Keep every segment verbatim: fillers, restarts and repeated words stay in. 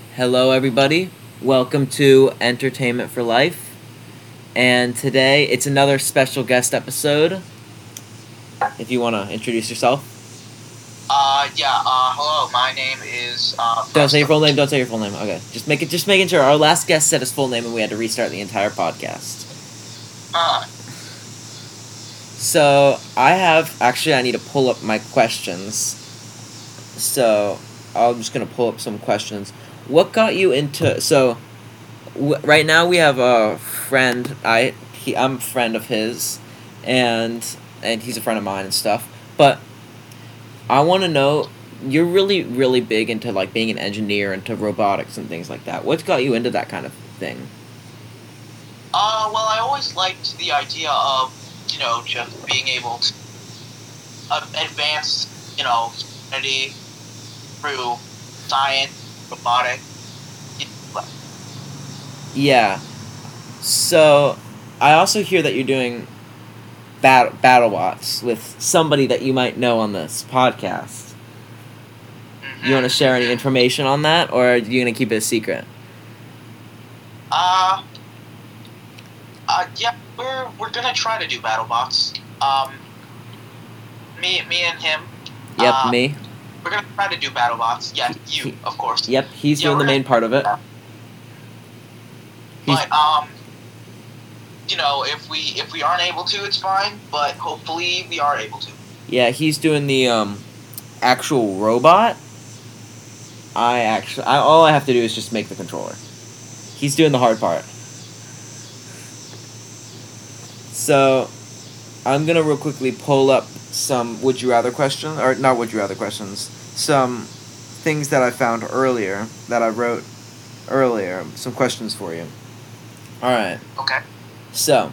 Hello, everybody. Welcome to Entertainment for Life. And today it's another special guest episode. If you want to introduce yourself. Uh, yeah, uh, hello, my name is, uh, Don't say your full name, don't say your full name. Okay. Just make it just making sure our last guest said his full name and we had to restart the entire podcast. Uh, So, I have actually I need to pull up my questions. So, I'm just going to pull up some questions. What got you into so w- right now we have a friend. I he I'm a friend of his, and and he's a friend of mine and stuff. But I want to know, you're really really big into like being an engineer, into robotics and things like that. What's got you into that kind of thing? uh, well, I always liked the idea of, you know, just being able to uh, advance, you know, humanity through science, robotics. Yeah. So I also hear that you're doing bat- BattleBots with somebody that you might know on this podcast. Mm-hmm. You want to share any information on that, or are you gonna keep it a secret? Uh, uh, yeah, we're, we're gonna try to do BattleBots. Um, me, me and him. Yep, uh, me. We're gonna try to do BattleBots. Yeah, you, He- of course. Yep, he's Yeah, doing the we're main gonna- part of it. He's, But um, you know, if we if we aren't able to, it's fine. But hopefully, we are able to. yeah, he's doing the um, actual robot. I actually, I, all I have to do is just make the controller. He's doing the hard part. So, I'm gonna real quickly pull up some would you rather questions, or not would you rather questions, some things that I found earlier that I wrote earlier. Some questions for you. All right. Okay. So,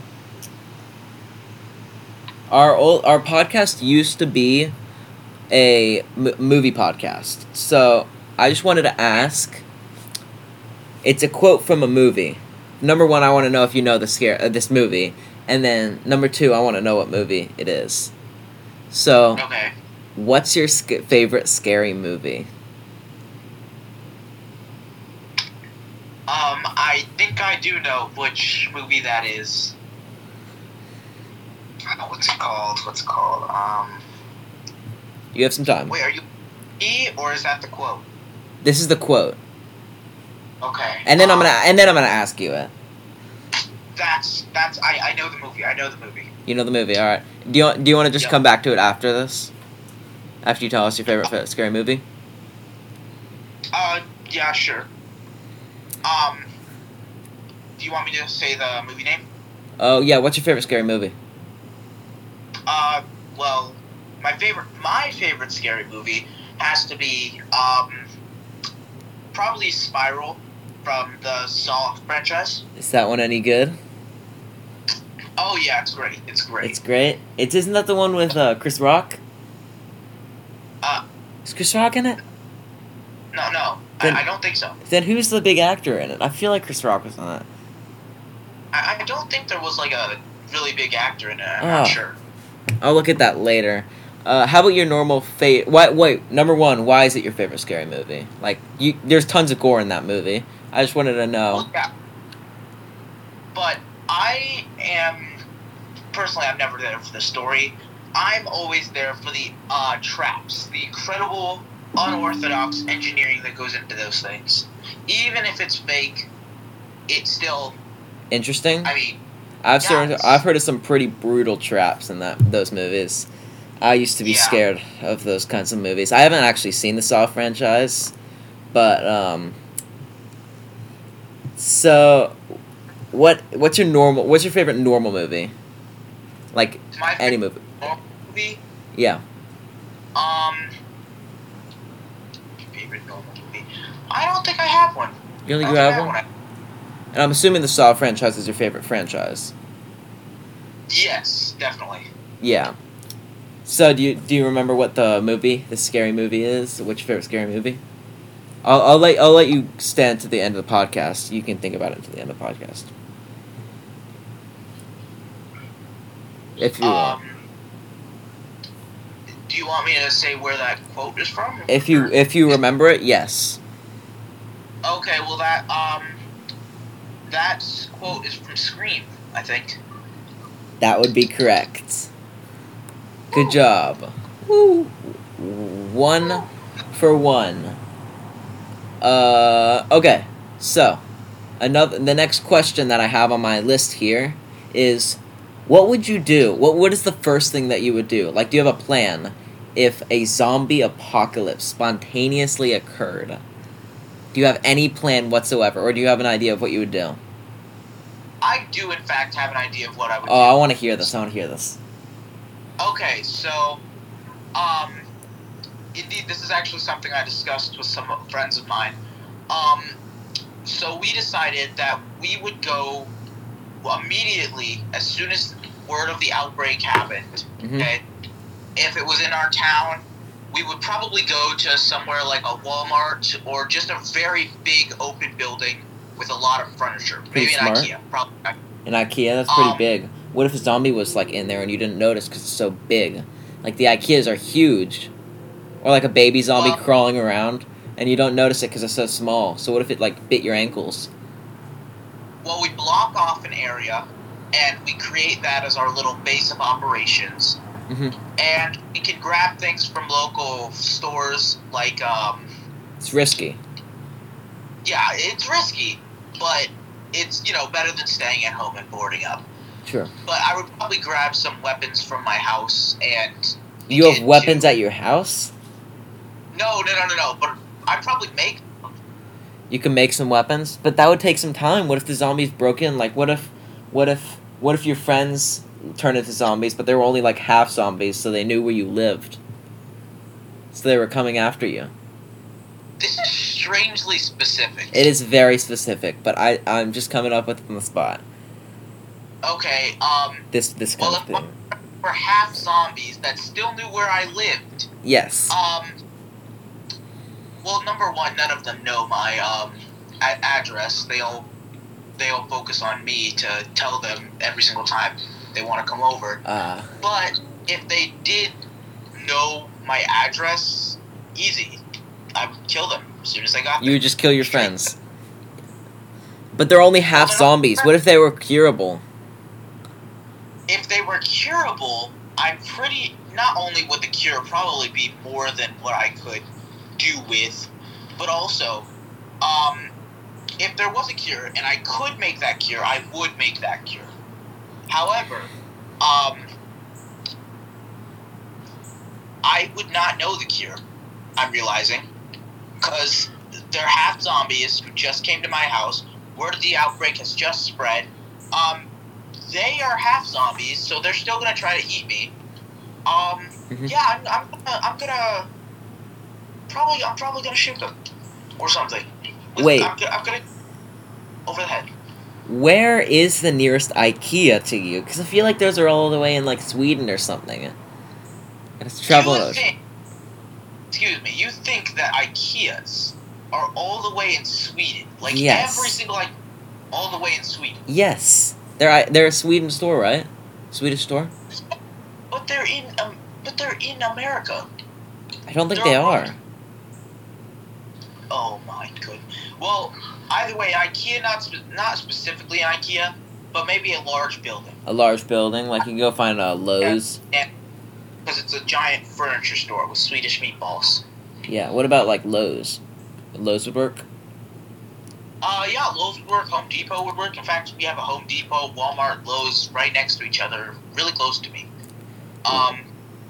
our old our podcast used to be a m- movie podcast. So, I just wanted to ask. It's a quote from a movie. Number one, I want to know if you know the scare uh, this movie, and then number two, I want to know what movie it is. So, Okay. what's your sc- favorite scary movie? Um, I think I do know which movie that is. Uh, What's it called? What's it called? Um, You have some time. wait, are you E or is that the quote? This is the quote, Okay. and then I'm um, gonna and then I'm gonna ask you it. That's that's I I know the movie. I know the movie. You know the movie, all right. Do you do you want to just Yeah. come back to it after this? After you tell us your favorite fa- scary movie? Uh, yeah, sure. Um, do you want me to say the movie name? Oh yeah, what's your favorite scary movie? Uh, well, my favorite, my favorite scary movie has to be, um, probably Spiral from the Saw franchise. Is that one any good? Oh yeah, it's great. It's great. It's great. It's isn't that the one with uh, Chris Rock? Uh, Is Chris Rock in it? no, no, Then- I, I don't think so. Then who's the big actor in it? I feel like Chris Rock was on it. I, I don't think there was like a really big actor in it. I'm Oh. not sure. I'll look at that later. Uh, how about your normal fa- Why? Wait, number one. Why is it your favorite scary movie? Like, you, there's tons of gore in that movie. I just wanted to know. Well, yeah. But I am personally, I'm never there for the story. I'm always there for the uh, traps, the incredible, unorthodox engineering that goes into those things. Even if it's fake, it's still. Interesting. I mean, I've yeah, certain, it's- I've heard of some pretty brutal traps in that those movies. I used to be Yeah. scared of those kinds of movies. I haven't actually seen the Saw franchise, but um. So, what what's your normal? What's your favorite normal movie? Like my any movie? favorite movie. Yeah. Um, favorite normal movie. I don't think I have one. You don't I think you don't have think I one? And I'm assuming the Saw franchise is your favorite franchise. Yes, definitely. Yeah. So do you do you remember what the movie, the scary movie is? What's your favorite scary movie? I'll I'll let I'll let you stand to the end of the podcast. You can think about it until the end of the podcast. If you want. Um, do you want me to say where that quote is from? If you Or- if you remember it, yes. Okay. Okay, well that um that quote is from Scream, I think. That would be correct. Good job. Woo. One for one. Uh, okay. So, another the next question that I have on my list here is, what would you do? What what is the first thing that you would do? Like, do you have a plan if a zombie apocalypse spontaneously occurred? Do you have any plan whatsoever, or do you have an idea of what you would do? I do, in fact, have an idea of what I would Oh, do. I want to hear this. I want to hear this. Okay, so, um, indeed, this is actually something I discussed with some friends of mine. Um, so we decided that we would go immediately as soon as word of the outbreak happened. Mm-hmm. Okay, if it was in our town, we would probably go to somewhere like a Walmart or just a very big open building with a lot of furniture. Pretty Maybe an smart. IKEA. Probably. An IKEA, that's pretty Um, big. What if a zombie was like in there and you didn't notice because it's so big? Like the IKEAs are huge, or like a baby zombie Well- crawling around and you don't notice it because it's so small. So what if it like bit your ankles? Well, we block off an area, and we create that as our little base of operations. Mm-hmm. And we can grab things from local stores, like, um, It's risky. yeah, it's risky, but it's, you know, better than staying at home and boarding up. Sure. But I would probably grab some weapons from my house and... You have begin weapons to- at your house? No, no, no, no, no, but I'd probably make... You can make some weapons, but that would take some time. What if the zombies broke in? Like, what if, what if, what if your friends turned into zombies, but they were only like half zombies, so they knew where you lived, so they were coming after you? This is strangely specific. It is very specific, but I, I'm just coming up with it on the spot. Okay, um... This, this kind Well, of if thing. we're half zombies that still knew where I lived... Yes. Um. Well, number one, none of them know my um a- address. They all they all focus on me to tell them every single time they want to come over. Uh, But if they did know my address, easy. I would kill them as soon as I got you there. would just kill your friends. But they're only half Well, they're not zombies. What if they were curable? If they were curable, I'm pretty. Not only would the cure probably be more than what I could do with, but also, um, if there was a cure and I could make that cure, I would make that cure. However, um, I would not know the cure. I'm realizing, because they're half zombies who just came to my house. Word of the outbreak has just spread. Um, they are half zombies, so they're still gonna try to eat me. Um, Mhm. yeah, I'm, I'm, gonna, I'm gonna probably, I'm probably gonna shoot them or something. With- Wait. I'm, gonna- I'm gonna over the head. Where is the nearest IKEA to you? Because I feel like those are all the way in like Sweden or something. And it's travel. You would think, excuse me, you think that IKEAs are all the way in Sweden? Like Yes. every single like, all the way in Sweden. Yes, they're I- they're a Sweden store, right? Swedish store. But they're in, um, but they're in America. I don't think They're they all- are. Oh my good. Well, either way, IKEA not spe- not specifically IKEA, but maybe a large building A large building, like you can go find a Lowe's. because it's a giant furniture store with Swedish meatballs. Yeah. What about like Lowe's? Lowe's would work. Uh, yeah, Lowe's would work. Home Depot would work. In fact, we have a Home Depot, Walmart, Lowe's right next to each other, really close to me. Um,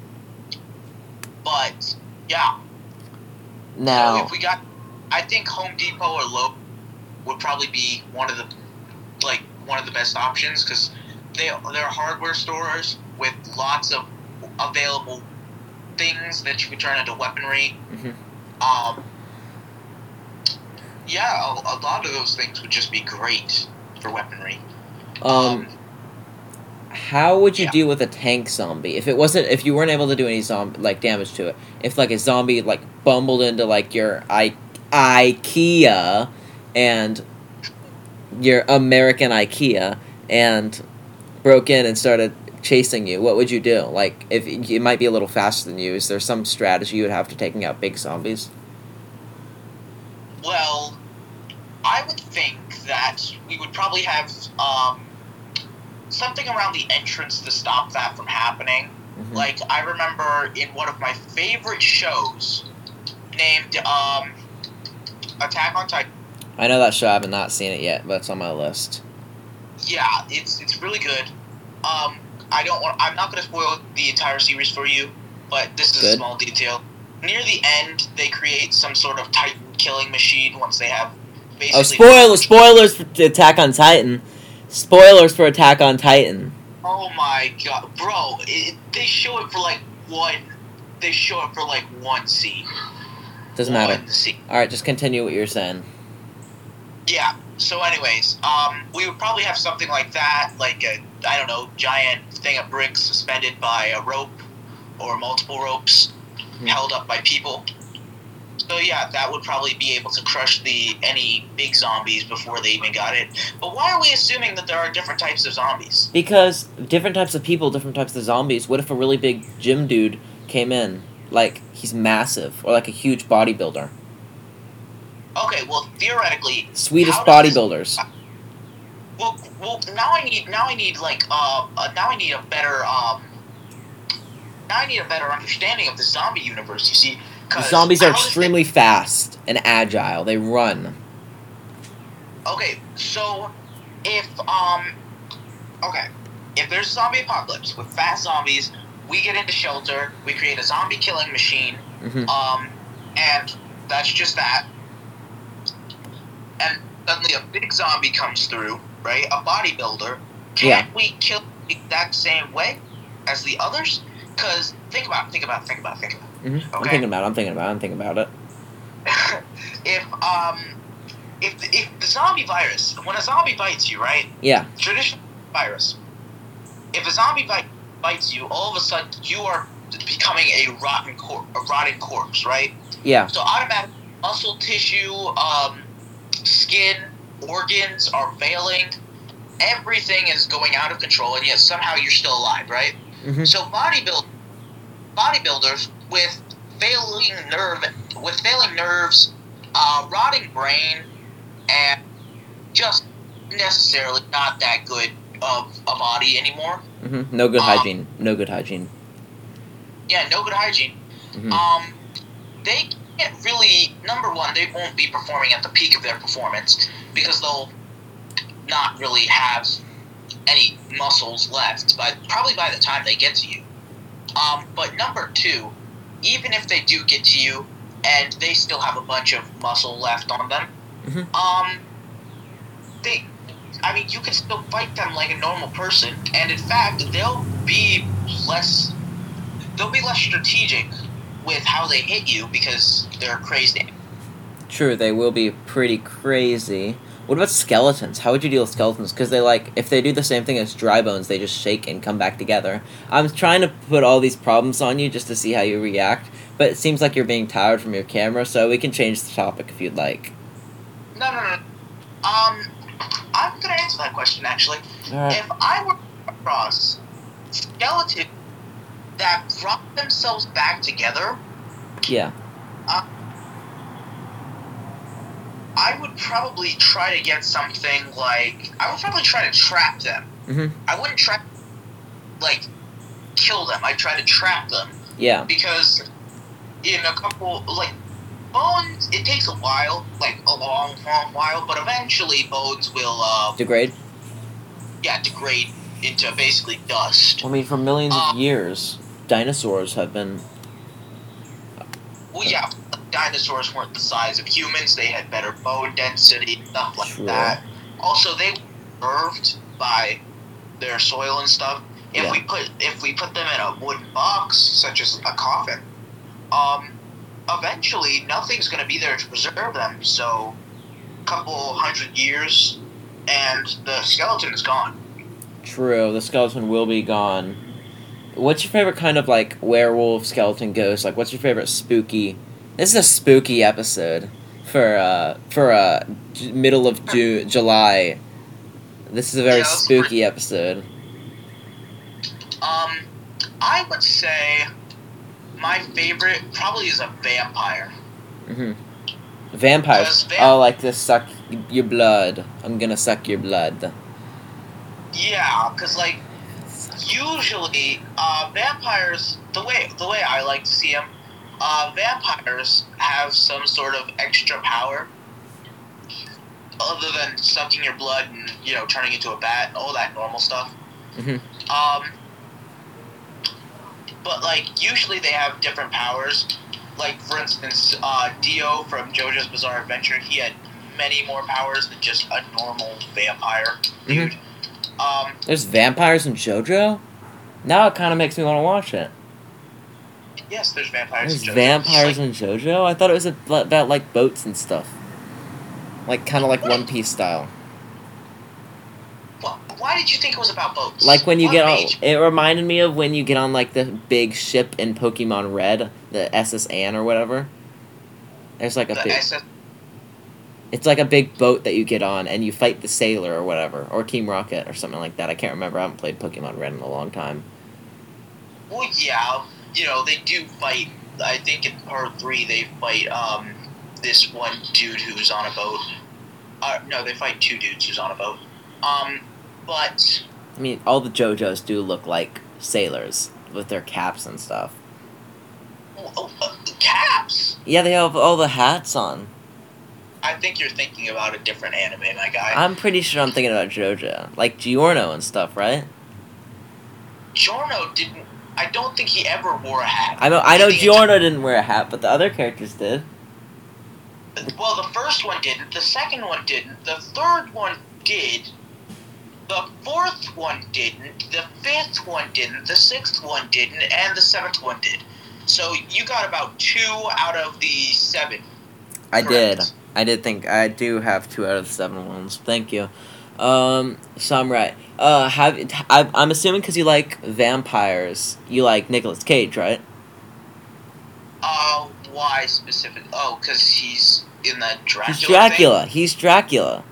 but yeah. So Now, if we got, I think Home Depot or Lowe's would probably be one of the, like one of the best options because they they're hardware stores with lots of available things that you could turn into weaponry. Mhm. Um, yeah, a, a lot of those things would just be great for weaponry. um, how would you yeah. deal with a tank zombie if it wasn't if you weren't able to do any zombie like damage to it? If like a zombie like bumbled into like your I- IKEA and your American IKEA and broke in and started chasing you, what would you do? Like, if it might be a little faster than you, is there some strategy you would have to taking out big zombies? Well, I would think that we would probably have um, something around the entrance to stop that from happening. Mm-hmm. Like, I remember in one of my favorite shows named um, Attack on Titan. I know that show. I have not seen it yet, but it's on my list. Yeah, it's it's really good. Um, I don't want. I'm not going to spoil the entire series for you, but this is Good. a small detail. Near the end, they create some sort of Titan killing machine once they have basically. Oh, spoilers! Spoilers for Attack on Titan. Spoilers for Attack on Titan. Oh my god, bro! It, they show it for like one. They show it for like one scene. Doesn't one matter. Scene. All right, just continue what you're saying. Yeah. So, anyways, um, we would probably have something like that, like a I don't know, giant thing of bricks suspended by a rope or multiple ropes Mm-hmm. held up by people. So yeah, that would probably be able to crush the any big zombies before they even got it. But why are we assuming that there are different types of zombies? Because different types of people, different types of zombies. What if a really big gym dude came in? Like, he's massive, or like a huge bodybuilder. Okay, well, theoretically, Swedish how does this- bodybuilders. Well, well, now I need, now I need like, uh, uh, now I need a better, um, now I need a better understanding of the zombie universe. You see, The 'cause zombies are how does it- extremely fast and agile. They run. Okay, so if um, okay, if there's a zombie apocalypse with fast zombies, we get into shelter, we create a zombie killing machine, Mm-hmm. um, and that's just that. And suddenly a big zombie comes through, right? A bodybuilder. Can't Yeah. we kill the exact same way as the others? Because think about, it, think about, it, think about, it, think about. it. Mm-hmm. I'm Okay. thinking about it. I'm thinking about it. I'm thinking about it. if um, if if the zombie virus, when a zombie bites you, right? Yeah. Traditional virus. If a zombie bite, bites you, all of a sudden you are becoming a rotten cor- a rotting corpse, right? Yeah. So automatic muscle tissue, um, skin, organs are failing. Everything is going out of control, and yet somehow you're still alive, right? Mm-hmm. So bodybuild bodybuilders with failing nerve, with failing nerves, uh, rotting brain, and just necessarily not that good of a body anymore. Mm-hmm. No good Um, hygiene. No good hygiene. Yeah, no good hygiene. Mm-hmm. Um, they can't really. Number one, they won't be performing at the peak of their performance because they'll not really have any muscles left. But probably by the time they get to you. Um, but number two, even if they do get to you and they still have a bunch of muscle left on them, Mhm. um, they, I mean, you can still fight them like a normal person, and in fact, they'll be less, they'll be less strategic with how they hit you because they're crazy. True, they will be pretty crazy. What about skeletons? How would you deal with skeletons? Because they like, if they do the same thing as dry bones, they just shake and come back together. I'm trying to put all these problems on you just to see how you react, but it seems like you're being tired from your camera, so we can change the topic if you'd like. No, no, no. Um, I'm gonna answer that question actually. Alright. If I were across skeletons that brought themselves back together, Yeah. I would probably try to get something like, I would probably try to trap them. Mm-hmm. I wouldn't try, like, kill them. I'd try to trap them. Yeah. Because in a couple, like, bones, it takes a while, like, a long, long while, but eventually bones will, uh, Degrade? yeah, degrade into basically dust. I mean, for millions of Um, years, dinosaurs have been... Well, yeah, dinosaurs weren't the size of humans. They had better bone density, stuff like True. that. Also, they were preserved by their soil and stuff. If Yeah. we put if we put them in a wooden box, such as a coffin, um, eventually nothing's going to be there to preserve them. So, a couple hundred years, and the skeleton is gone. True, the skeleton will be gone. What's your favorite kind of, like, werewolf, skeleton, ghost? Like, what's your favorite spooky... This is a spooky episode for, uh, for, uh, j- middle of Ju- July. This is a very Yeah, that's spooky episode. Um, I would say my favorite probably is a vampire. Mm-hmm. Vampires. 'Cause vamp- Oh, like to suck y- your blood. I'm gonna suck your blood. Yeah, because like usually uh, vampires, the way the way I like to see them, uh, vampires have some sort of extra power other than sucking your blood and you know turning into a bat, all that normal stuff. Mhm. Um, but like usually they have different powers. Like for instance, uh, Dio from JoJo's Bizarre Adventure, he had many more powers than just a normal vampire dude. Mhm. Um, There's vampires in JoJo? Now it kind of makes me want to watch it. yes, there's vampires. There's in JoJo. vampires It's in JoJo? I thought it was a, about like boats and stuff. Like kind of like What? One Piece style. like, wh- why did you think it was about boats? Like when you What get on, made you- it reminded me of when you get on like the big ship in Pokemon Red, the S S Anne or whatever. There's like a the big, S S it's like a big boat that you get on and you fight the sailor or whatever, or Team Rocket or something like that. I can't remember. I haven't played Pokemon Red in a long time. Well, yeah, you know they do fight. I think in part three they fight um this one dude who's on a boat. Uh, no, they fight two dudes who's on a boat. Um, but I mean, all the JoJos do look like sailors with their caps and stuff. oh, uh, caps. Yeah, they have all the hats on. I think you're thinking about a different anime, my guy. I'm pretty sure I'm thinking about JoJo, like Giorno and stuff, right? Giorno didn't. I don't think he ever wore a hat. I know, I know The Giorno didn't wear a hat, but the other characters did. Well, the first one didn't. The second one didn't. The third one did. The fourth one didn't. The fifth one didn't. The sixth one didn't. And the seventh one did. So you got about two out of the seven. I did. Correct. I did think I do have two out of the seven ones. Thank you. Um, so I'm right. Uh, have I, I'm assuming because you like vampires, you like Nicolas Cage, right? Uh, why specific? Oh, because he's in that Dracula. He's Dracula. He's Dracula. Thing?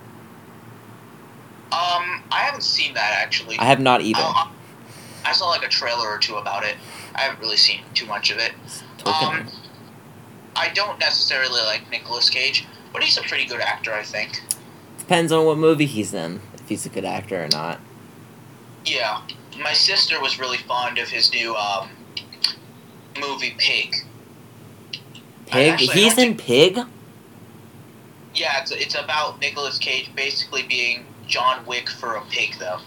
Um, I haven't seen that actually. I have not either. I, I saw like a trailer or two about it. I haven't really seen too much of it. Tolkien. Um, I don't necessarily like Nicolas Cage, but he's a pretty good actor, I think. Depends on what movie he's in, if he's a good actor or not. Yeah, my sister was really fond of his new um, movie Pig. Pig? actually, I He's don't in Pig? Yeah, it's it's about Nicolas Cage basically being John Wick for a pig, though.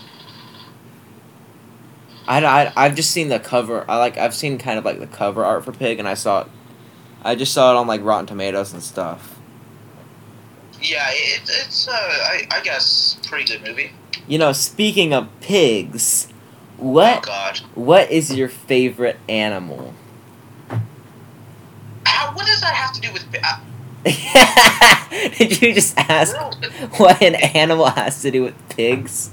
I, I, I've just seen the cover. I like. I've seen kind of like the cover art for Pig, and I saw it. I just saw it on like Rotten Tomatoes and stuff. Yeah, it, it's uh, I, I guess pretty good movie. You know, speaking of pigs, Oh what God, what is your favorite animal? how what does that have to do with? Uh, Did you just ask real- what an animal has to do with pigs?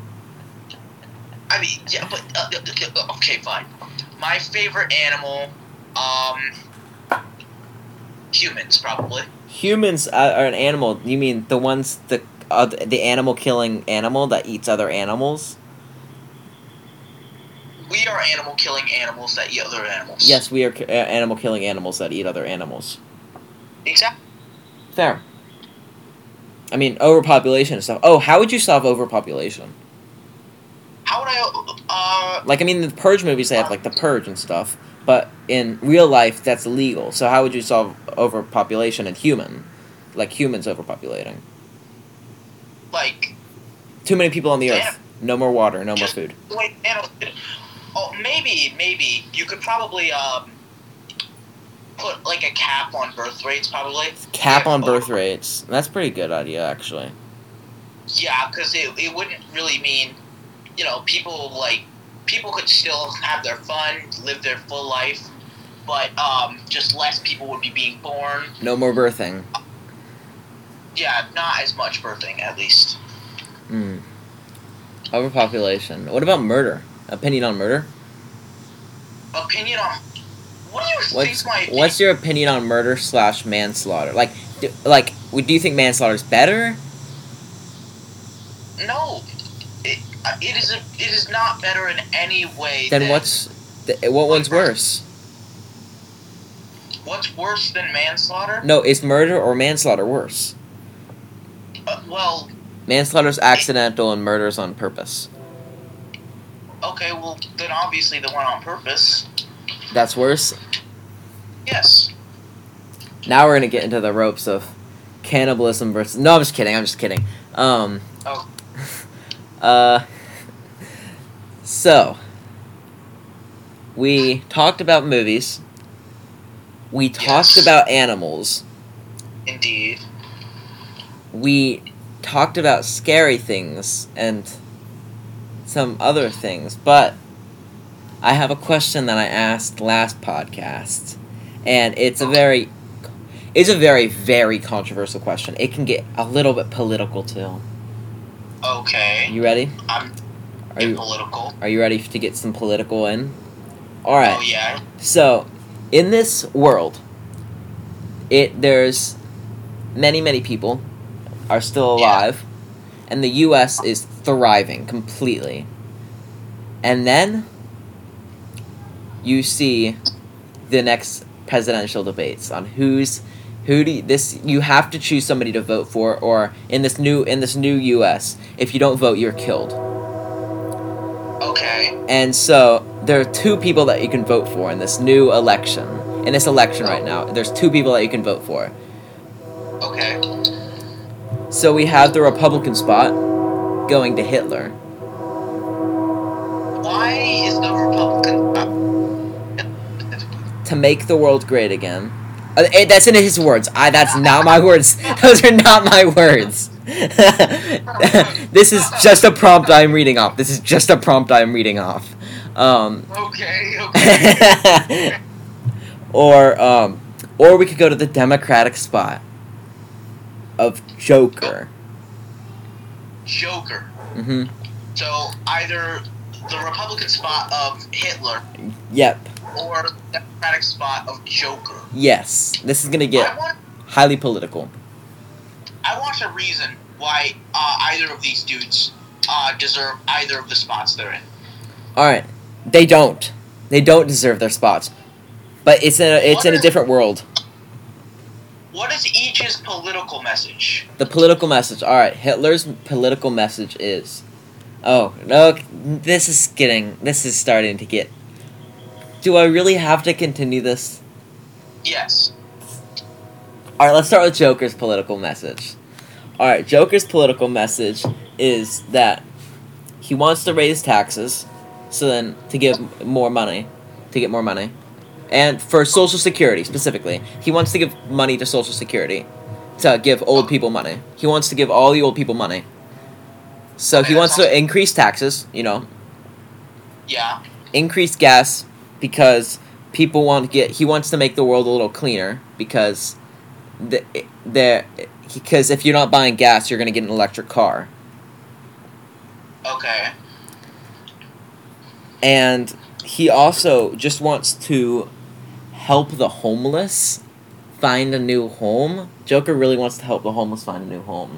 I mean, yeah, but uh, uh, uh, okay, fine. My favorite animal, um, humans probably. Humans are are an animal. You mean the ones the uh, the animal killing animal that eats other animals? We are animal killing animals that eat other animals. Yes, we are ki- uh, animal killing animals that eat other animals. Exactly. Fair. I mean, overpopulation and stuff. Oh, how would you solve overpopulation? How would I? Uh, Like, I mean, the Purge movies, they have, like, the Purge and stuff. But in real life, that's illegal. So how would you solve overpopulation in human? Like, humans overpopulating. like, Too many people on the Yeah. earth. No more water, no more Just- food. wait, animals. Oh, maybe, maybe you could probably um put like a cap on birth rates, probably. Cap Yeah, on birth over- rates. That's a pretty good idea, actually. Yeah, because it it wouldn't really mean, you know, people like people could still have their fun, live their full life, but um just less people would be being born. No more birthing. Yeah, not as much birthing, at least. Hmm. Overpopulation. What about murder? Opinion on murder? Opinion on what do you What's think my What's your opinion on murder slash manslaughter? Like, do, like, would- do you think manslaughter is better? No, it, uh, it is a, it is not better in any way. Then than, what's the, what one's Murder. worse? What's worse than manslaughter? No, is murder or manslaughter worse? Uh, well, Manslaughter's accidental and murder's on purpose. okay, well, then obviously the one on purpose. That's worse? Yes. Now we're gonna get into the ropes of cannibalism versus... No, I'm just kidding, I'm just kidding. Um... Oh. uh... So... We talked about movies. We talked Yes. about animals. Indeed. We talked about scary things and some other things, but I have a question that I asked last podcast, and it's a very, it's a very, very controversial question. It can get a little bit political too. Okay. You ready? I'm Are you political. Are you ready to get some political in? All right. Oh, yeah. So, in this world, it there's many, many people are still alive, and the U S is thriving completely. And then you see the next presidential debates on who's who do you, this you have to choose somebody to vote for, or in this new in this new U S, if you don't vote, you're killed. Okay. And so there are two people that you can vote for in this new election. In this election right now, there's two people that you can vote for. Okay. So we have the Republican spot going to Hitler. Why is the Republican... To make the world great again. Uh, it, that's in his words. I. That's not my words. Those are not my words. This is just a prompt I'm reading off. This is just a prompt I'm reading off. Um, Okay, okay. or um, or we could go to the Democratic spot of Joker. Joker. Mm-hmm. So either the Republican spot of Hitler Yep. or the Democratic spot of Joker. Yes. This is gonna get I want, highly political. I want a reason why uh, either of these dudes uh, deserve either of the spots they're in. All right. They don't. They don't deserve their spots. But it's in a, it's What in a is- different world. What is each's political message? The political message. All right. Hitler's political message is, oh no, this is getting, this is starting to get. Do I really have to continue this? Yes. All right. Let's start with Joker's political message. All right. Joker's political message is that he wants to raise taxes, so then to give more money, to get more money. And for Social Security, specifically. He wants to give money to Social Security. To give old people money. He wants to give all the old people money. So Okay, he that wants sounds- to increase taxes, you know. Yeah. Increase gas, because people want to get... He wants to make the world a little cleaner, because... The, the, because if you're not buying gas, you're going to get an electric car. Okay. And he also just wants to help the homeless find a new home. Joker really wants to help the homeless find a new home.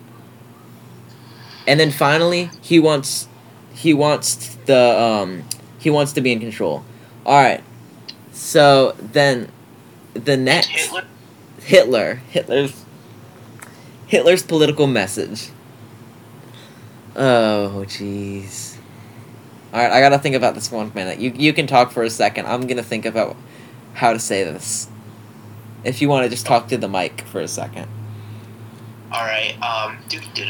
And then finally, he wants he wants the um he wants to be in control. All right. So then the next Hitler? Hitler, Hitler's Hitler's political message. Oh, jeez. Alright, I gotta think about this one minute. You you can talk for a second. I'm gonna think about how to say this. If you want to just talk to the mic for a second. Alright, um...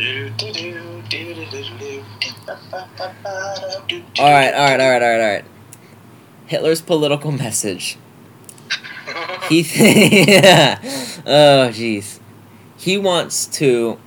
Alright, alright, alright, alright, alright. Hitler's political message. He th- Oh, jeez. He wants to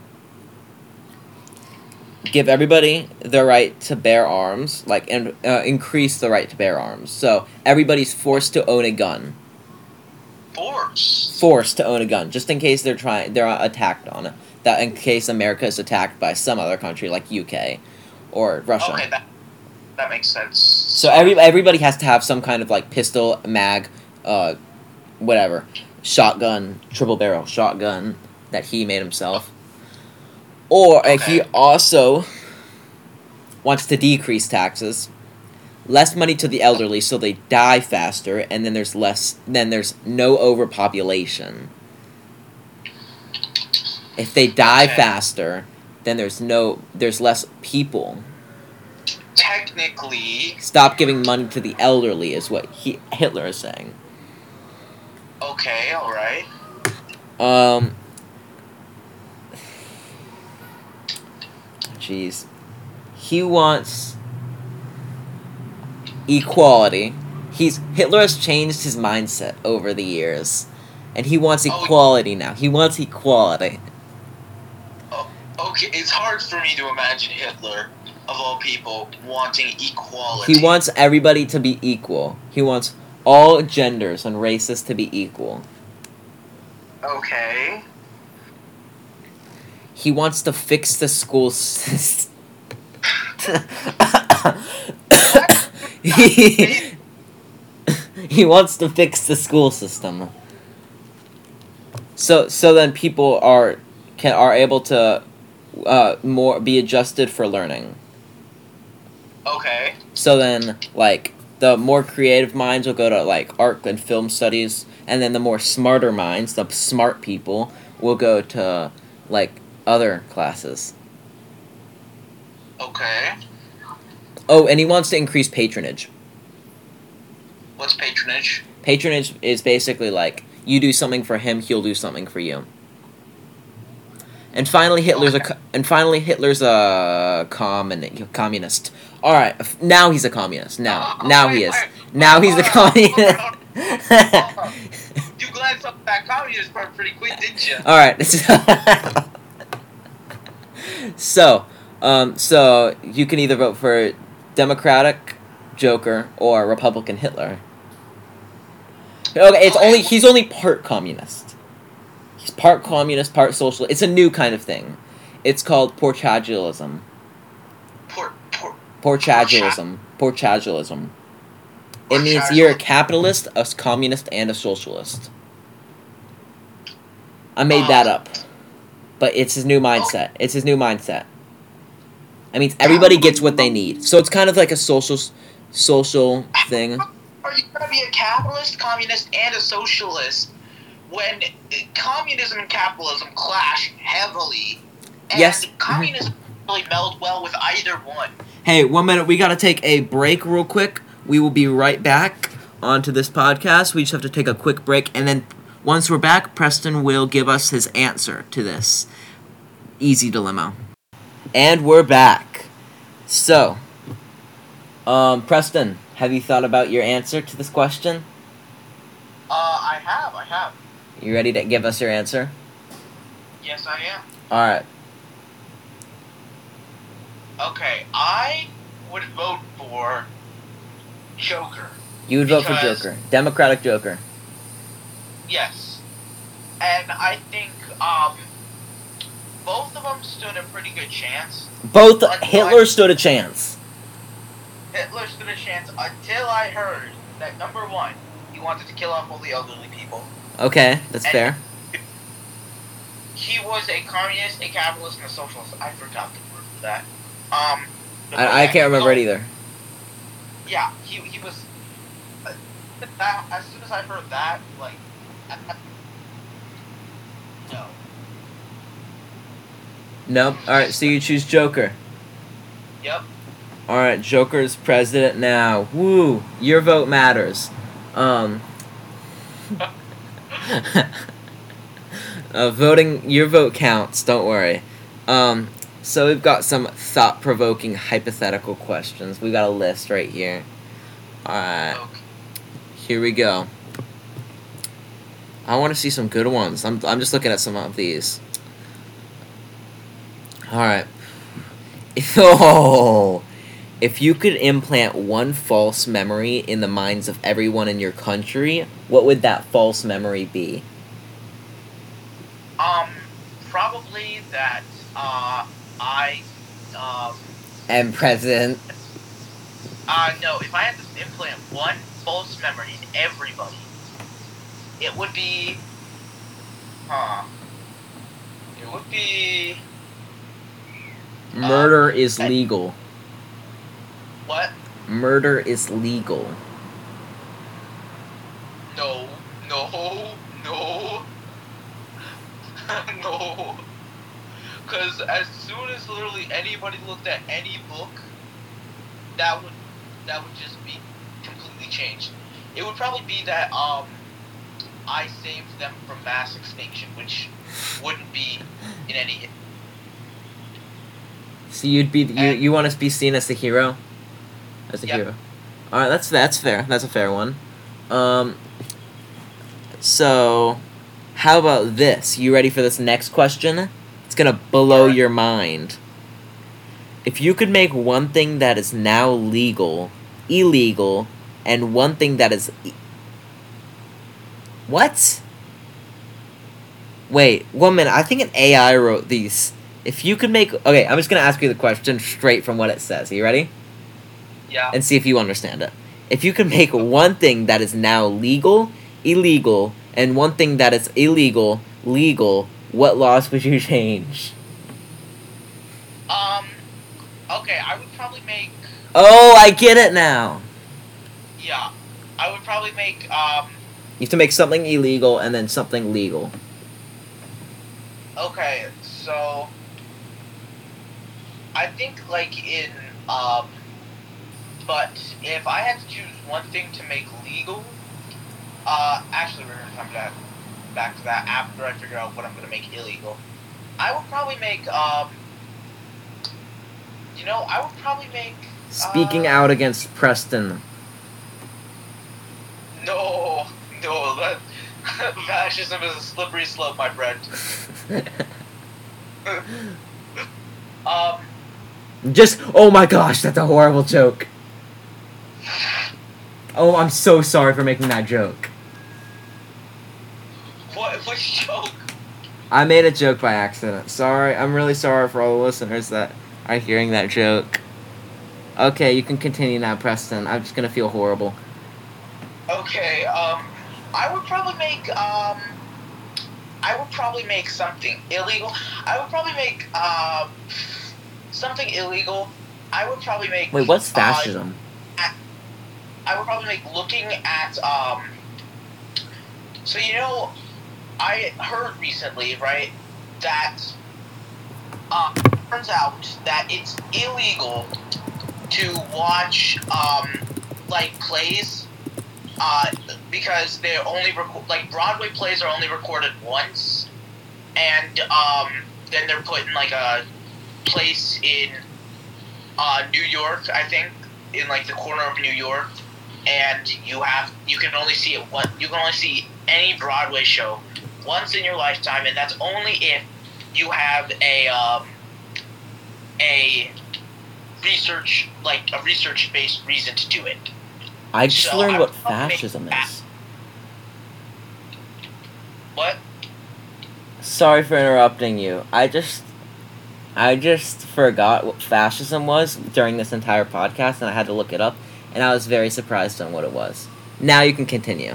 give everybody the right to bear arms, like, and uh, increase the right to bear arms. So everybody's forced to own a gun. Force? Forced to own a gun, just in case they're trying, they're attacked on it. That in case America is attacked by some other country like U K or Russia. Okay, that, that makes sense. So every everybody has to have some kind of like pistol, mag, uh, whatever, shotgun, triple barrel shotgun that he made himself. Or uh, he Okay. also wants to decrease taxes. less money to the elderly, so they die faster, and then there's less. Then there's no overpopulation. If they die Okay. faster, then there's no. There's less people. Technically, Stop giving money to the elderly is what he, Hitler is saying. okay, all right. Um. Jeez. He wants equality. He's Hitler has changed his mindset over the years, and he wants Oh. equality now. He wants equality. Okay, it's hard for me to imagine Hitler, of all people, wanting equality. He wants everybody to be equal. He wants all genders and races to be equal. Okay. He wants to fix the school system. he, he wants to fix the school system. So so then people are can are able to uh, more be adjusted for learning. Okay. So then like the more creative minds will go to like art and film studies, and then the more smarter minds, the smart people, will go to like other classes. Okay. Oh, and he wants to increase patronage. What's patronage? Patronage is basically like you do something for him, he'll do something for you. And finally, Hitler's a co- and finally Hitler's a commun- communist. All right, f- now he's a communist. Now, Oh, now wait, he is. wait. Now he's a Hold on, hold on, communist. hold on. You glanced up that communist part pretty quick, didn't you? All right. so, um, so you can either vote for Democratic Joker or Republican Hitler. Okay, it's only he's only part communist. He's part communist, part social. It's a new kind of thing. It's called Porchagelism. Por, por, Porchagelism. Porchagelism. It means you're a capitalist, a communist, and a socialist. I made that up. But it's his new mindset. It's his new mindset. It means everybody gets what they need. So it's kind of like a social social thing. Are you going to be a capitalist, communist, and a socialist when communism and capitalism clash heavily? And Yes. communism doesn't really meld well with either one. Hey, one minute. We got to take a break real quick. We will be right back onto this podcast. We just have to take a quick break. And then once we're back, Preston will give us his answer to this easy dilemma. And we're back. So, um, Preston, have you thought about your answer to this question? Uh, I have, I have. You ready to give us your answer? Yes, I am. Alright. Okay, I would vote for Joker. You would vote for Because- Joker. Democratic Joker. Yes. And I think, um, both of them stood a pretty good chance. Both Until Hitler I- stood a chance. Hitler stood a chance until I heard that, number one, he wanted to kill off all the elderly people. Okay, that's And- fair. He was a communist, a capitalist, and a socialist. I forgot the word for that. Um, but I, I yeah, can't remember so- it either. Yeah, he, he was... Uh, that, as soon as I heard that, like... no. Nope. Alright, so you choose Joker. Yep. Alright, Joker's president now. Woo! Your vote matters. Um... uh, voting, your vote counts, don't worry. Um, so we've got some thought-provoking hypothetical questions. We got a list right here. Alright, Okay. here we go. I want to see some good ones. I'm, I'm just looking at some of these. Alright. Oh! If you could implant one false memory in the minds of everyone in your country, what would that false memory be? Um, probably that, uh, I, um, And president. uh, no, if I had to implant one false memory in everybody, it would be, huh, it would be, Murder Um, is I- legal. what? murder is legal. No, no, no, no. Because as soon as literally anybody looked at any book, that would that would just be completely changed. It would probably be that um, I saved them from mass extinction, which wouldn't be in any. So you'd be you, And- you want to be seen as the hero, as a Yep. hero. All right, that's that's fair. That's a fair one. Um. So, how about this? You ready for this next question? It's gonna blow Yeah. your mind. If you could make one thing that is now legal, illegal, and one thing that is. E- what? Wait, one minute. I think an A I wrote these. If you could make. Okay, I'm just gonna ask you the question straight from what it says. Are you ready? Yeah. And see if you understand it. If you could make one thing that is now legal, illegal, and one thing that is illegal, legal, what laws would you change? Um. Okay, I would probably make. Oh, I get it now. Yeah, I would probably make. Um. You have to make something illegal and then something legal. Okay, so. I think like in um. But if I had to choose one thing to make legal, uh, actually we're gonna come back back to that after I figure out what I'm gonna make illegal. I would probably make um. You know, I would probably make. Speaking uh, out against Preston. No, no, that fascism is a slippery slope, my friend. um, Just, oh my gosh, that's a horrible joke. Oh, I'm so sorry for making that joke. what? Which joke? I made a joke by accident. Sorry, I'm really sorry for all the listeners that are hearing that joke. Okay, you can continue now, Preston. I'm just gonna feel horrible. Okay, um, I would probably make, um, I would probably make something illegal. I would probably make, um, something illegal. I would probably make. Wait, what's uh, fascism? I would probably make looking at, um, so you know, I heard recently, right, that, um, turns out that it's illegal to watch, um, like, plays, uh, because they're only, reco- like, Broadway plays are only recorded once, and, um, then they're put in, like, a place in, uh, New York, I think, in, like, the corner of New York, and you have, you can only see it one, you can only see any Broadway show once in your lifetime, and that's only if you have a, um, a research, like, a research-based reason to do it. I just so learned I what would probably make fascism that- is. What? Sorry for interrupting you. I just, I just forgot what fascism was during this entire podcast, and I had to look it up, and I was very surprised on what it was. Now you can continue.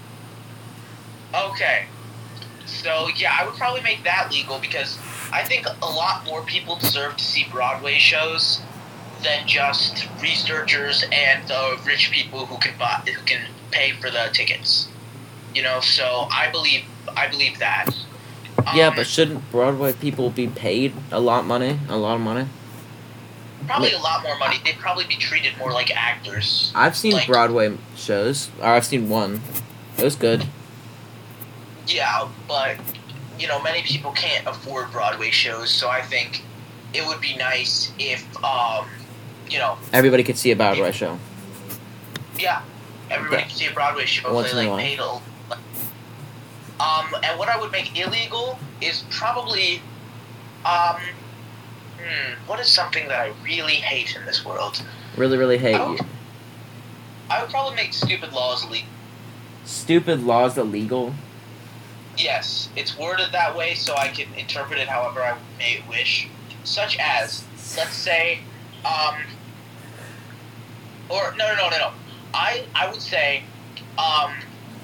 Okay. So, yeah, I would probably make that legal because I think a lot more people deserve to see Broadway shows than just researchers and the rich people who can buy, who can pay for the tickets. You know, so I believe I believe that. Yeah, Um, but shouldn't Broadway people be paid a lot money? A lot of money? probably a lot more money. They'd probably be treated more like actors. I've seen Like- Broadway shows. Or I've seen one. It was good. Yeah, but you know, many people can't afford Broadway shows, so I think it would be nice if, um, you know, Everybody could see a Broadway show. yeah, everybody Okay. can see a Broadway show Once if in they a like while. paid a. Um, and what I would make illegal is probably, um, hmm, what is something that I really hate in this world? Really, really hate Oh. you. I would probably make stupid laws illegal. Stupid laws illegal. Yes, it's worded that way so I can interpret it however I may wish. Such as, let's say, um, or no, no, no, no, no. I, I would say, um,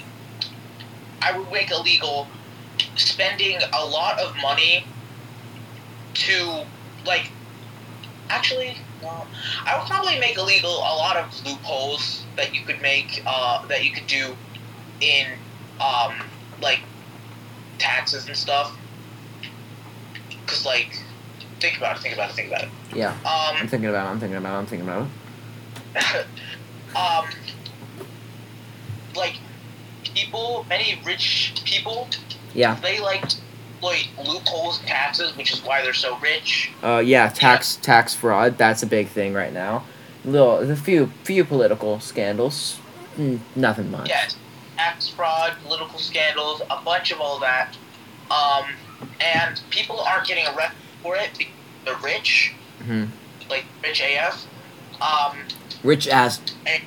I would make illegal spending a lot of money to, like, actually, No. I would probably make illegal a lot of loopholes that you could make, uh, that you could do in, um, like, taxes and stuff. Because, like, think about it, think about it, think about it. Yeah. Um, I'm thinking about it, I'm thinking about it, I'm thinking about it. um, like, people, many rich people, Yeah. they, like, exploit loopholes in taxes, which is why they're so rich. Uh, yeah, tax tax fraud, that's a big thing right now. Little, a few, few political scandals. Mm, nothing much. Yes. Tax fraud, political scandals, a bunch of all that. Um, and people aren't getting arrested for it because they're rich. Mm-hmm. Like, rich A F. Um, Rich as... and-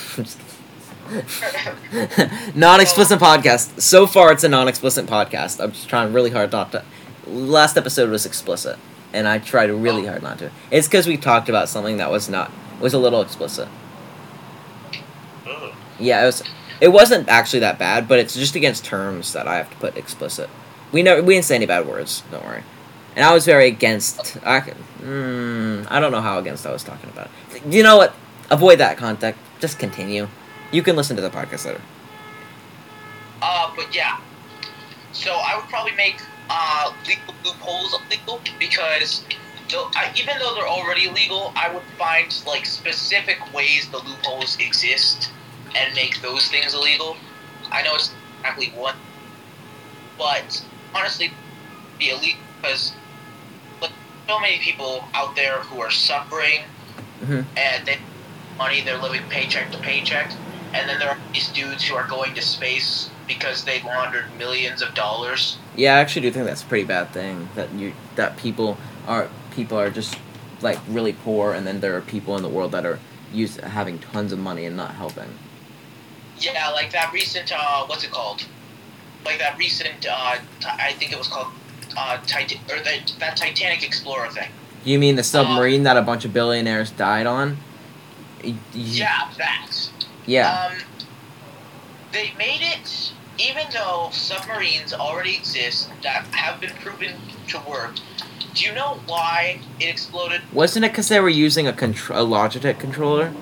non-explicit podcast. So far, it's a non-explicit podcast. I'm just trying really hard not to... Last episode was explicit, and I tried really hard not to. It's because we talked about something that was not... was a little explicit. Ugh. Yeah, it was... It wasn't actually that bad, but it's just against terms that I have to put explicit. We know we didn't say any bad words. Don't worry. And I was very against. I, mm, I don't know how against I was talking about. You know what? Avoid that context. Just continue. You can listen to the podcast later. Uh, but yeah. So I would probably make uh, legal loopholes illegal because though, I, even though they're already illegal, I would find like specific ways the loopholes exist and make those things illegal. I know it's exactly one, but honestly, be illegal because like, so many people out there who are suffering Mm-hmm. and they money, they're living paycheck to paycheck, and then there are these dudes who are going to space because they laundered millions of dollars. Yeah, I actually do think that's a pretty bad thing that you that people are people are just like really poor, and then there are people in the world that are used to having tons of money and not helping. Yeah, like that recent, uh, what's it called? Like that recent, uh, t- I think it was called, uh, Titan- or the, that Titanic Explorer thing. You mean the submarine that a bunch of billionaires died on? Y- y- Yeah, that. Yeah. Um, they made it, even though submarines already exist that have been proven to work. Do you know why it exploded? Wasn't it because they were using a, contr- a Logitech controller?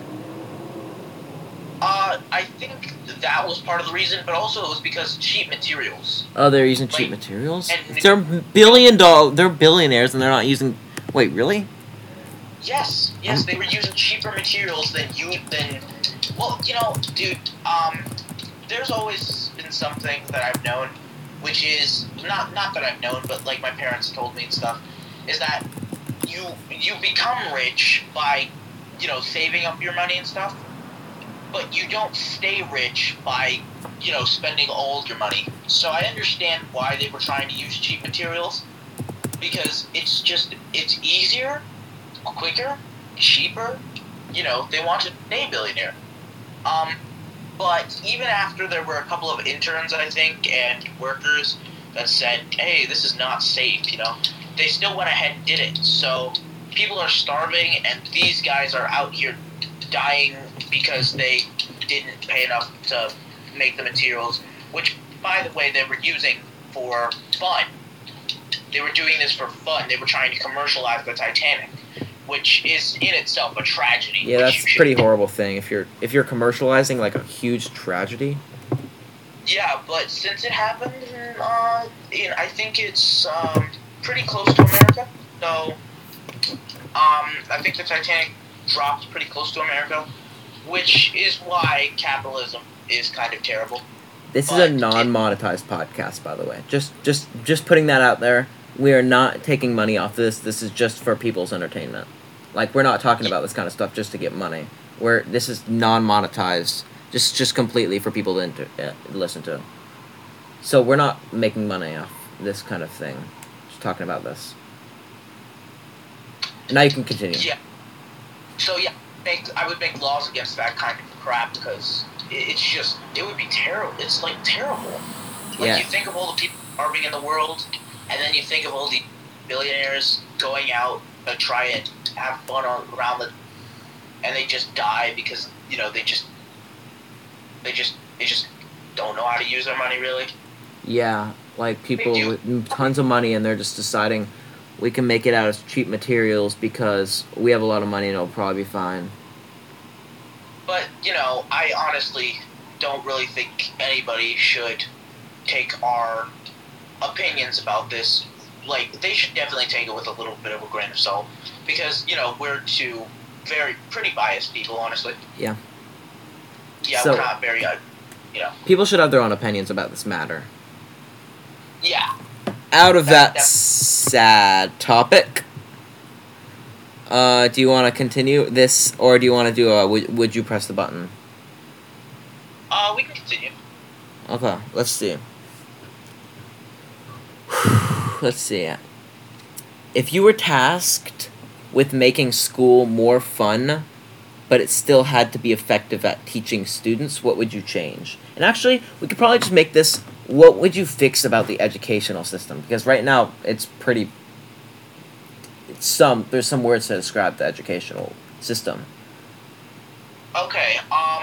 Uh, I think that was part of the reason, but also it was because cheap materials. Oh, they're using cheap Like, materials? and- They're billion dollar. They're billionaires and they're not using. Wait, really? Yes, yes, they were using cheaper materials than you than. Well, you know, dude. Um, there's always been something that I've known, which is not not that I've known, but like my parents told me and stuff, is that you you become rich by, you know, saving up your money and stuff, but you don't stay rich by, you know, spending all your money. So I understand why they were trying to use cheap materials, because it's just it's easier, quicker, cheaper. You know, they wanted to stay billionaire. Um, but even after there were a couple of interns, I think, and workers that said, "Hey, this is not safe," you know, they still went ahead and did it. So people are starving, and these guys are out here dying because they didn't pay enough to make the materials, which, by the way, they were using for fun. They were doing this for fun. They were trying to commercialize the Titanic, which is in itself a tragedy. Yeah, which that's you a should- pretty horrible thing. If you're if you're commercializing like a huge tragedy. Yeah, but since it happened, uh, in, I think it's um, pretty close to America. So, um, I think the Titanic dropped pretty close to America, which is why capitalism is kind of terrible. This is But a it- non-monetized podcast, by the way. Just just just putting that out there. We are not taking money off this. This is just for people's entertainment. Like, we're not talking about this kind of stuff just to get money. We're this is non-monetized, just just completely for people to inter- uh, listen to. So we're not making money off this kind of thing. Just talking about this. Now you can continue. Yeah. So yeah, make, I would make laws against that kind of crap because it, it's just it would be terrible. It's like terrible. Like Yeah. you think of all the people starving in the world, and then you think of all the billionaires going out to try and have fun on, around the, and they just die because you know they just they just they just don't know how to use their money really. Yeah, like people do. with tons of money and they're just deciding we can make it out as cheap materials because we have a lot of money and it'll probably be fine. But, you know, I honestly don't really think anybody should take our opinions about this. Like, they should definitely take it with a little bit of a grain of salt. Because, you know, we're two very, pretty biased people, honestly. Yeah. Yeah, So- we're not very, uh, you know. People should have their own opinions about this matter. Yeah. Out of That- that, that- sad topic, uh, do you want to continue this, or do you want to do a would, would you press the button? Uh, we can continue. Okay, let's see. Let's see. If you were tasked with making school more fun, but it still had to be effective at teaching students, what would you change? And actually, we could probably just make this, what would you fix about the educational system? Because right now, it's pretty, it's some, there's some words to describe the educational system. Okay, um,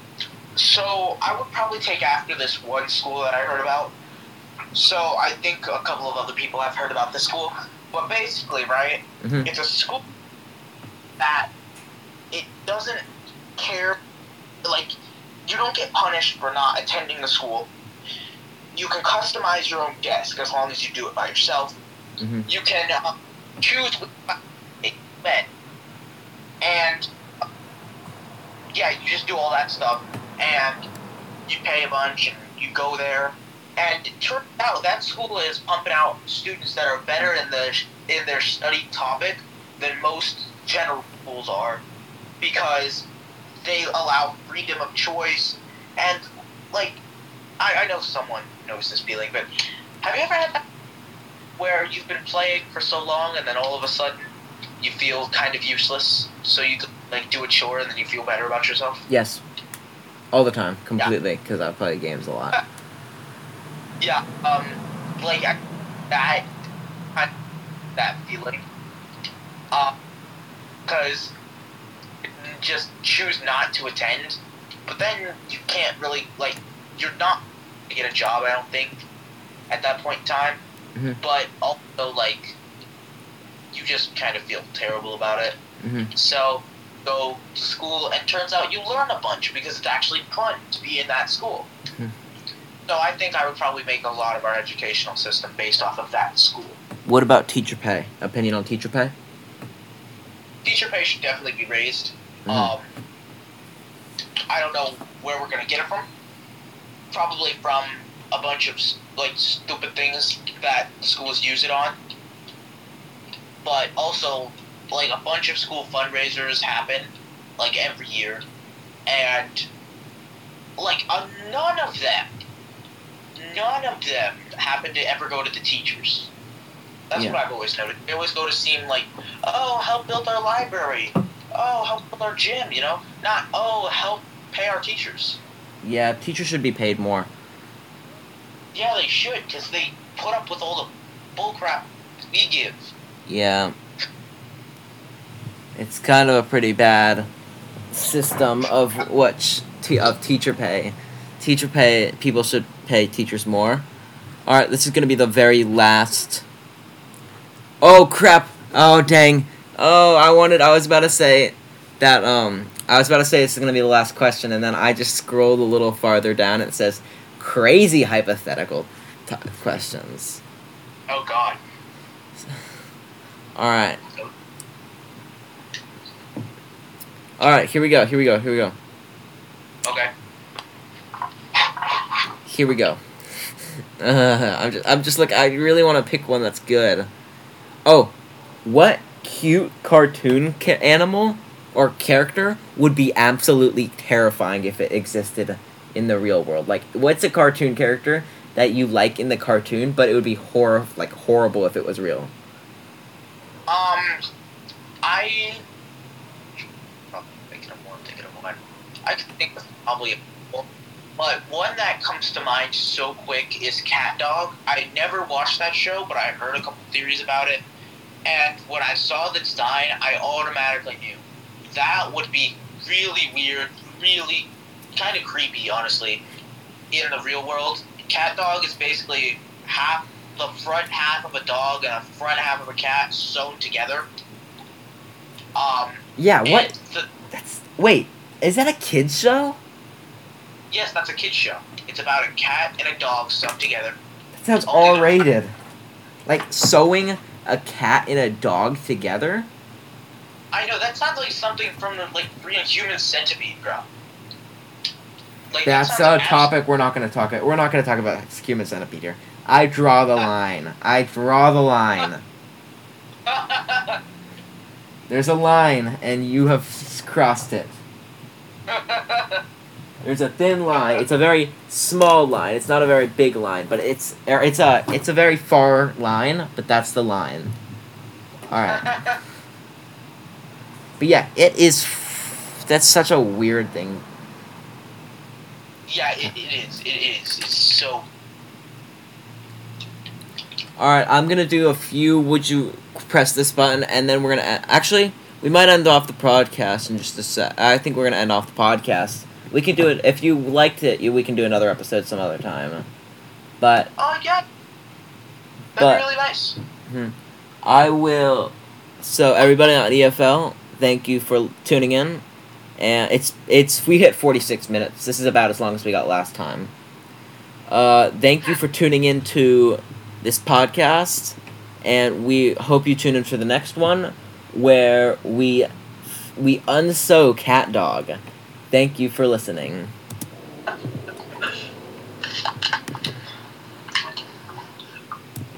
so I would probably take after this one school that I heard about. So I think a couple of other people have heard about this school. But basically, right, Mhm. it's a school that it doesn't care, like, you don't get punished for not attending the school. You can customize your own desk as long as you do it by yourself. Mhm. You can uh, choose which men. And, uh, yeah, you just do all that stuff, and you pay a bunch, and you go there. And it turns out that school is pumping out students that are better in the in their study topic than most general schools are, because they allow freedom of choice. And, like, I, I know someone knows this feeling, but have you ever had that where you've been playing for so long and then all of a sudden you feel kind of useless, so you could, like, do a chore and then you feel better about yourself? Yes. All the time, completely, because I play games a lot. Yeah, um, like, I, that, I, that feeling, uh, because you just choose not to attend, but then you can't really, like, you're not going to get a job, I don't think, at that point in time, Mhm. but also, like, you just kind of feel terrible about it. hmm So, go to school, and turns out you learn a bunch because it's actually fun to be in that school. Hmm. So I think I would probably make a lot of our educational system based off of that school. What about teacher pay? Opinion on teacher pay? Teacher pay should definitely be raised. Mhm. Um, I don't know where we're gonna get it from. Probably from a bunch of like stupid things that schools use it on. But also, like, a bunch of school fundraisers happen, like, every year, and like uh, none of them, none of them happen to ever go to the teachers. That's Yeah. what I've always noticed. They always go to seem like, oh, help build our library, oh, help build our gym, you know, not, oh, help pay our teachers. Yeah, teachers should be paid more. Yeah, they should, because they put up with all the bullcrap we give. Yeah. It's kind of a pretty bad system of what sh- t- of teacher pay. Teacher pay, people should pay teachers more. All right, this is going to be the very last. Oh crap. Oh dang. Oh, I wanted I was about to say that um I was about to say this is going to be the last question, and then I just scrolled a little farther down and it says crazy hypothetical t- questions. Oh, God. All right. All right, here we go. Here we go. Here we go. Okay. Here we go. Uh, I'm just, I'm just like, I really want to pick one that's good. Oh, what cute cartoon ca- animal or character would be absolutely terrifying if it existed in the real world? Like, what's a cartoon character that you like in the cartoon, but it would be horror, like horrible if it was real? Um, I. Oh, thinking of one, thinking of one. I could think of probably a couple, but one that comes to mind so quick is Cat Dog. I never watched that show, but I heard a couple theories about it. And when I saw the design, I automatically knew that would be really weird, really kind of creepy, honestly, in the real world. Cat Dog is basically half the front half of a dog and a front half of a cat sewn together. Um, Yeah, what? The, That's wait, is that a kids show? Yes, that's a kids show. It's about a cat and a dog sewn together. That sounds R rated. Like sewing a cat and a dog together? I know, that sounds like something from the like real Human Centipede, bro. Like, That's that a topic we're not going to talk about. We're not going to talk about Human Centipede here. I draw the line. I draw the line. There's a line, and you have crossed it. There's a thin line. It's a very small line. It's not a very big line, but it's er, it's a it's a very far line. But that's the line. All right. But yeah, it is. That's such a weird thing. Yeah, it, it is. It is. It's so. All right, I'm gonna do a few. Would you press this button, and then we're gonna actually we might end off the podcast in just a sec. I think we're gonna end off the podcast. We can do it if you liked it. You, we can do another episode some other time. But oh yeah, that'd but, be really nice. Hmm, I will. So everybody on E F L, thank you for tuning in. And it's it's we hit forty-six minutes. This is about as long as we got last time. Uh, thank you for tuning in to this podcast, and we hope you tune in for the next one, where we we unsew Cat Dog. Thank you for listening.